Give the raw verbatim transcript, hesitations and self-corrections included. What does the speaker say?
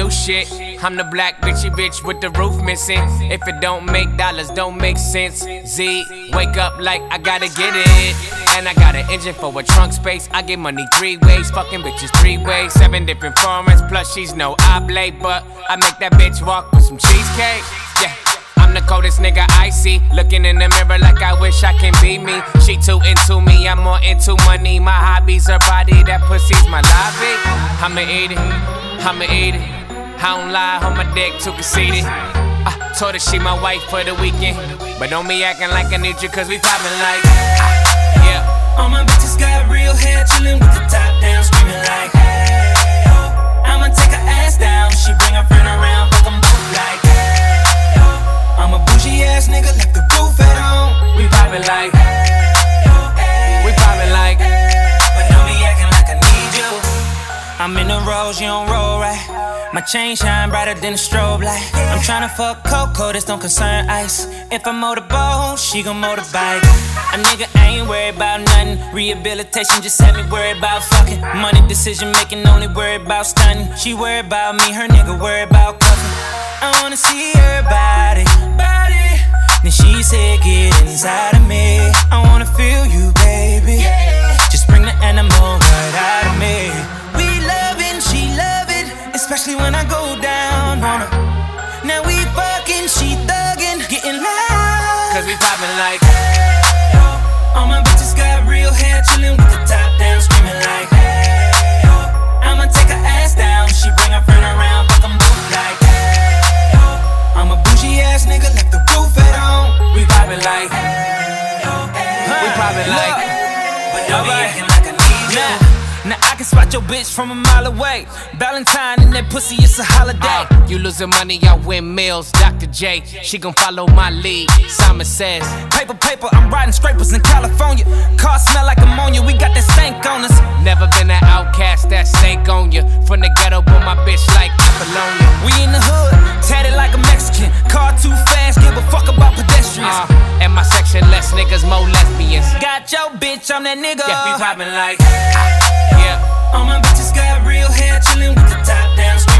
new shit. I'm the black bitchy bitch with the roof missing. If it don't make dollars, don't make sense. Z, wake up like I gotta get it. And I got an engine for a trunk space. I get money three ways, fucking bitches three ways. Seven different formats, plus she's no oblate. But I make that bitch walk with some cheesecake. Yeah, I'm the coldest nigga I see. Looking in the mirror like I wish I can be me. She too into me, I'm more into money. My hobbies, her body, that pussy's my lobby. I'ma eat it, I'ma eat it. I don't lie, on my dick, too conceited. I told her she my wife for the weekend. But don't be acting like I need you, cause we poppin' like ah, yeah. All my bitches got real hair, chillin' with the top down, screamin' like hey, oh. I'ma take her ass down, she bring her friend around, fuck them both like hey, oh. I'm a bougie ass nigga, left the roof at home. We poppin' like hey, oh, hey, we poppin' like hey, but don't be acting like I need you. I'm in the rolls, you don't roll right. My chain shine brighter than a strobe light. I'm tryna fuck Coco, this don't concern ice. If I motorboat, she gon' motorbike. A nigga ain't worried about nothing. Rehabilitation just had me worried about fucking. Money decision making, only worried about stunning. She worried about me, her nigga worried about cuffing. I wanna see her body, body. Then she said, get inside of me. I wanna feel you, baby. Just bring the animal right out of me. We loving, she loving, especially when I go down on her. Now we fucking, she thuggin', getting loud. Cause we poppin' like hey, oh. All my bitches got real hair, chillin' with the top down, screamin' like hey, oh. I'ma take her ass down, she bring her friend around, fuck them both like hey, oh. I'm a bougie ass nigga, left the roof at home. we poppin' like hey, oh, hey, we poppin' like but don't be acting like I need you. Now I can spot your bitch from a mile away. Valentine and that pussy, it's a holiday. uh, You losing money, I win meals. Doctor J, she gon' follow my lead. Simon says, Paper, paper, I'm riding scrapers in California. Car smell like ammonia, we got that stank on us. never been an outcast, that snake on you. From the ghetto, but my bitch like Apollonia. We in the hood, tatted like a Mexican. Car too fast, give a fuck about pedestrians. Uh, in my section, less niggas, more lesbians. Got your bitch, I'm that nigga. Yeah, we poppin' like, ah, yeah. All my bitches got real hair, chillin' with the top down.